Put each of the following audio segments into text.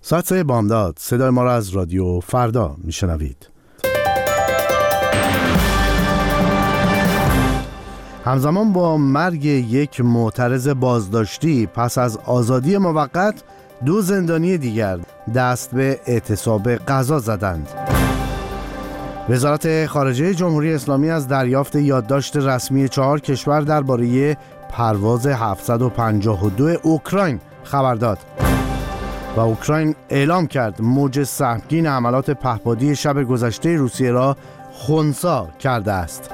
ساعت 3 بامداد صدای ما را از رادیو فردا میشنوید. همزمان با مرگ یک معترض بازداشتی پس از آزادی موقت، 2 زندانی دیگر دست به اعتصاب غذا زدند. وزارت خارجه جمهوری اسلامی از دریافت یادداشت رسمی 4 کشور درباره پرواز 752 اوکراین خبر داد و اوکراین اعلام کرد موج سهمگین حملات پهپادی شب گذشته روسیه را خنثی کرده است.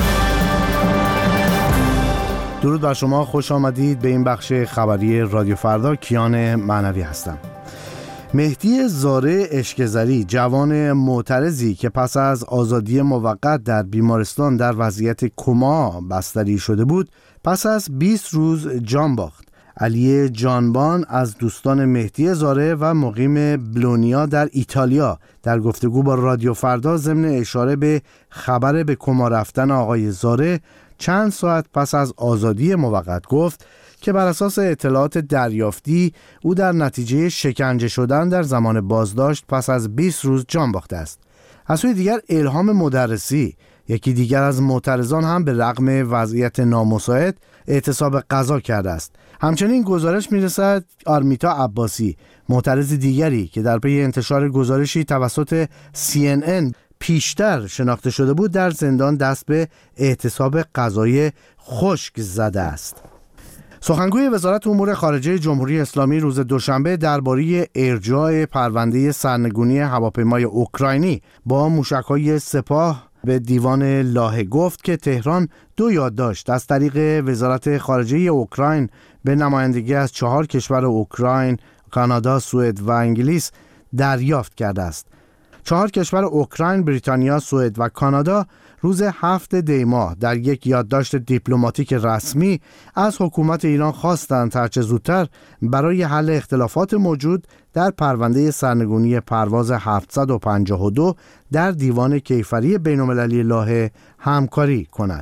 درود بر شما، خوش آمدید به این بخش خبری رادیو فردا. کیان معنوی هستم. مهدی زاره اشکزری، جوان معترضی که پس از آزادی موقت در بیمارستان در وضعیت کما بستری شده بود، پس از 20 روز جان باخت. علی جانبان از دوستان مهدی زاره و مقیم بلونیا در ایتالیا در گفتگو با رادیو فردا ضمن اشاره به خبر به کما رفتن آقای زاره چند ساعت پس از آزادی موقت گفت که بر اساس اطلاعات دریافتی او در نتیجه شکنجه شدن در زمان بازداشت پس از 20 روز جان باخته است. از سوی دیگر الهام مدرسی، یکی دیگر از معترضان، هم به رغم وضعیت نامساعد اعتصاب غذا کرده است. همچنین گزارش میرسد آرمیتا عباسی، معترض دیگری که در پی انتشار گزارشی توسط CNN پیشتر شناخته شده بود، در زندان دست به اعتصاب غذای خشک زده است. سخنگوی وزارت امور خارجه جمهوری اسلامی روز دوشنبه درباره ارجاع پرونده سرنگونی هواپیمای اوکراینی با موشک‌های سپاه به دیوان لاهه گفت که تهران 2 یادداشت از طریق وزارت خارجه اوکراین به نمایندگی از 4 کشور اوکراین، کانادا، سوئد و انگلیس دریافت کرده است. 4 کشور اوکراین، بریتانیا، سوئد و کانادا روز 7 دی ماه در یک یادداشت دیپلماتیک رسمی از حکومت ایران خواستند هرچه زودتر برای حل اختلافات موجود در پرونده سرنگونی پرواز 752 در دیوان کیفری بین‌المللی لاهه همکاری کند.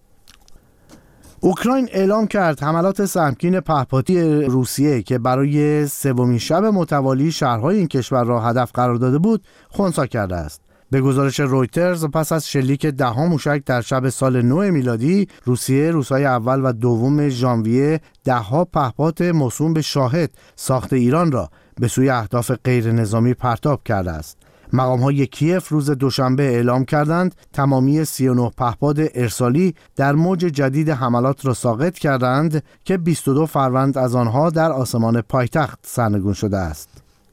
اوکراین اعلام کرد حملات سهمگین پهپادی روسیه که برای 3مین شب متوالی شهرهای این کشور را هدف قرار داده بود، خنثی کرده است. به گزارش رویترز، پس از شلیک 10 موشک در شب سال نو میلادی، روسیه روزهای اول و دوم ژانویه 10 پهپاد موسوم به شاهد ساخت ایران را به سوی اهداف غیر نظامی پرتاب کرده است. مقام‌های کیف روز دوشنبه اعلام کردند تمامی 39 پهپاد ارسالی در موج جدید حملات را ساقط کردند که 22 فروند از آنها در آسمان پایتخت سرنگون شده است.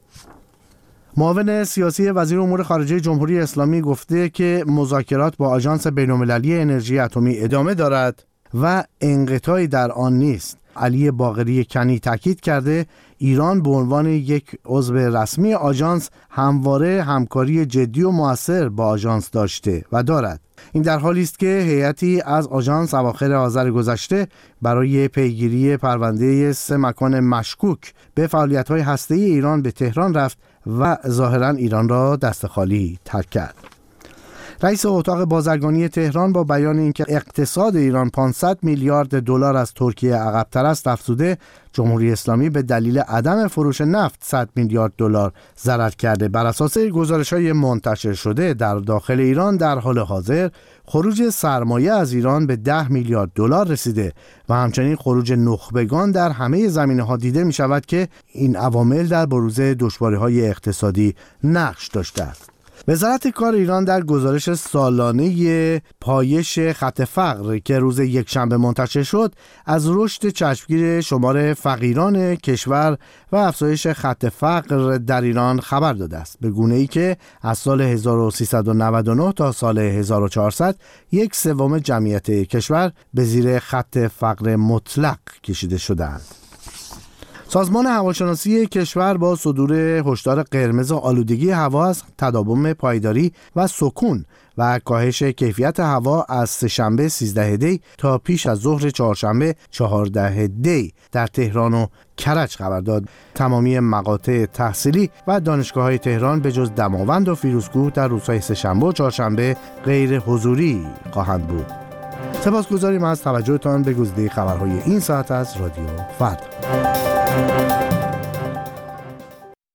معاون سیاسی وزیر امور خارجه جمهوری اسلامی گفته که مذاکرات با آژانس بین‌المللی انرژی اتمی ادامه دارد و انقطاعی در آن نیست. علی باقری کنی تاکید کرده ایران به عنوان یک عضو رسمی آژانس همواره همکاری جدی و مؤثر با آژانس داشته و دارد. این در حالی است که هیئتی از آژانس اواخر آذر گذشته برای پیگیری پرونده 3 مکان مشکوک به فعالیت‌های هسته‌ای ایران به تهران رفت و ظاهراً ایران را دست خالی ترک کرد. رئیس اتاق بازرگانی تهران با بیان اینکه اقتصاد ایران 500 میلیارد دلار از ترکیه عقب‌تر است، افزوده جمهوری اسلامی به دلیل عدم فروش نفت 100 میلیارد دلار ضرر کرده. بر اساس گزارش‌های منتشر شده در داخل ایران در حال حاضر خروج سرمایه از ایران به 10 میلیارد دلار رسیده و همچنین خروج نخبگان در همه زمینه‌ها دیده می‌شود که این عوامل در بروز دشواری‌های اقتصادی نقش داشته است. وزارت کار ایران در گزارش سالانه پایش خط فقر که روز یکشنبه منتشر شد، از رشد چشمگیر شمار فقیران کشور و افزایش خط فقر در ایران خبر داده است، به گونه‌ای که از سال 1399 تا سال 1400 1/3 جمعیت کشور به زیر خط فقر مطلق کشیده شدند. سازمان هواشناسی کشور با صدور هشدار قرمز آلودگی هوا از تداوم پایداری و سکون و کاهش کیفیت هوا از سه‌شنبه 13 دی تا پیش از ظهر چهارشنبه 14 دی در تهران و کرج خبر داد. تمامی مقاطع تحصیلی و دانشگاه‌های تهران به جز دماوند و فیروزکوه در روزهای سه‌شنبه و چهارشنبه غیر حضوری خواهند بود. سپاسگزاریم از توجهتان به گزیده خبرهای این ساعت از رادیو فردا.